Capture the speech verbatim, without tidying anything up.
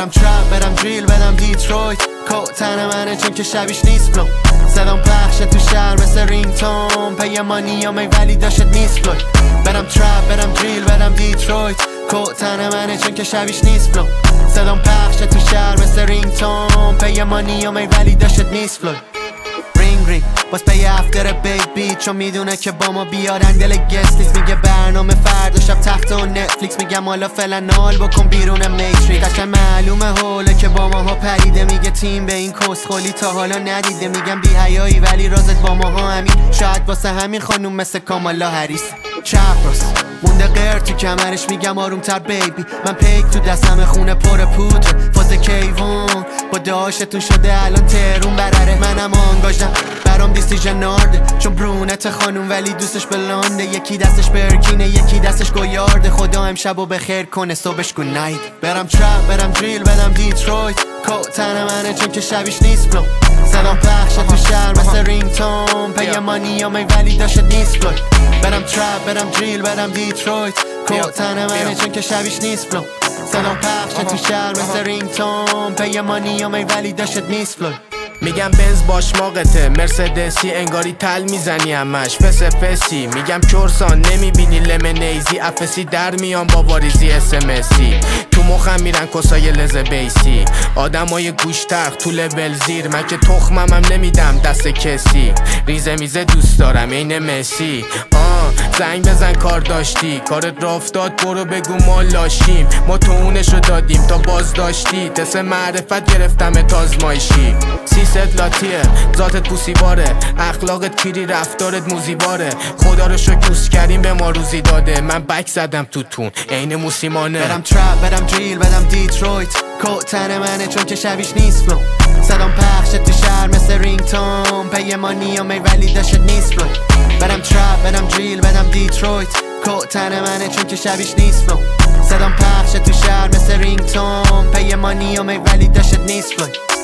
برم ترپ برم دریل بدم دیترویت کوت تن منه چون که شبیش نیست فلو صدام پخشه تو شهر مثل رینگتون پی مانیامه ولی داشت نیست فلوی برم ترپ برم دریل بدم دیترویت کوت تن منه چون که شبیش نیست فلو صدام پخشه تو شهر مثل رینگتون پی مانیامه ولی داشت نیست فلوی رینگ رینگ باز پی افتر بیبی چون میدونه که با ما بیارن دل گستلیس میگه برنامه فردا شب تخت و نتفلیکس میگم حالا فعلا نال بکن بیرون میتریک قشنگ معلومه هوله که با ماها پریده میگه تیم به این کسخولی تا حالا ندیده میگم بی حیایی ولی رازت با ماها همین شاید واسه همین خانوم مثل کامالا هریس چپ راست مونده غیر تو کمرش میگم آروم تر بیبی من پیک تو دستم خونه پر پودر فاز کیوان با داشتون شده الان ترون برره منم آنگاژم برام دیسیژن نارده چون برونت خانوم ولی دوستش بلانده یکی دستش برکینه یکی دستش گویارده خدا امشبو بخیر کنه صبحش گونایت برم ترپ برم دریل بدم دیترویت کوت تن منه چون که شبیش نیست فلو صدام پخشه تو شهر مثل رینگتون پی مانیامه ولی داشت نیست فلوی برم ترپ برم دریل بدم دیترویت کوت تن منه چون که شبیش نیست فلو صدام پخشه تو شهر مثل رینگتون پی مانیامه ولی داشت نیست فلوی میگم بنز باش ماقته مرسدسی انگاری تل میزنی همش فس فسی میگم چورسان نمیبینی لمنیزی افسی در میان با واریزی اسمسی تو مخم میرن کسای لزه بیسی آدمای گوشترخ تو لول زیر من که تخمم هم نمیدم دست کسی ریزه میزه دوست دارم این مسی آه زنگ بزن کار داشتی کارت را افتاد برو بگو ما لاشیم ما تو اونشو دادیم تا باز داشتی تست معرفت گرفتم تازمایشی سیست لاتیه ذاتت پوسیواره اخلاقت پیری رفتارت موزیواره خدا رو شکر کریم به ما روزی داده من بک زدم تو تون عین موسیمانه برم ترپ برم دریل بدم دیترویت کوت تن منه چون که شبیش نیست فلو صدام پخشه تو شهر مثل رینگتون پی مانیامه ولی داشت نیست فلوی برم ترپ برم دریل بدم دیترویت کوت تن منه چون که شبیش نیست فلو صدام پخشه تو شهر مثل رینگتون پی مانیامه ولی داشت نیست فلوی